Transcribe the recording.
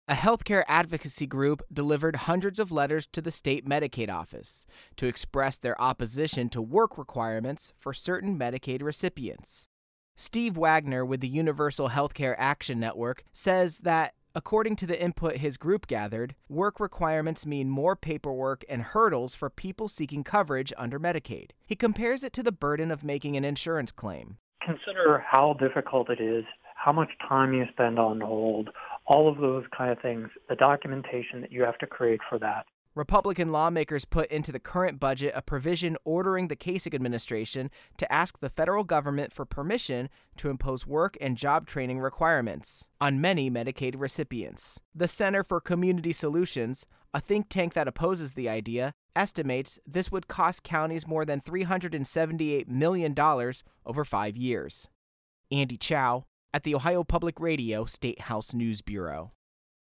A healthcare advocacy group delivered hundreds of letters to the state Medicaid office to express their opposition to work requirements for certain Medicaid recipients. Steve Wagner with the Universal Healthcare Action Network says that, according to the input his group gathered, work requirements mean more paperwork and hurdles for people seeking coverage under Medicaid. He compares it to the burden of making an insurance claim. Consider how difficult it is, how much time you spend on hold, all of those kind of things, the documentation that you have to create for that. Republican lawmakers put into the current budget a provision ordering the Kasich administration to ask the federal government for permission to impose work and job training requirements on many Medicaid recipients. The Center for Community Solutions, a think tank that opposes the idea, estimates this would cost counties more than $378 million over 5 years. Andy Chow at the Ohio Public Radio State House News Bureau.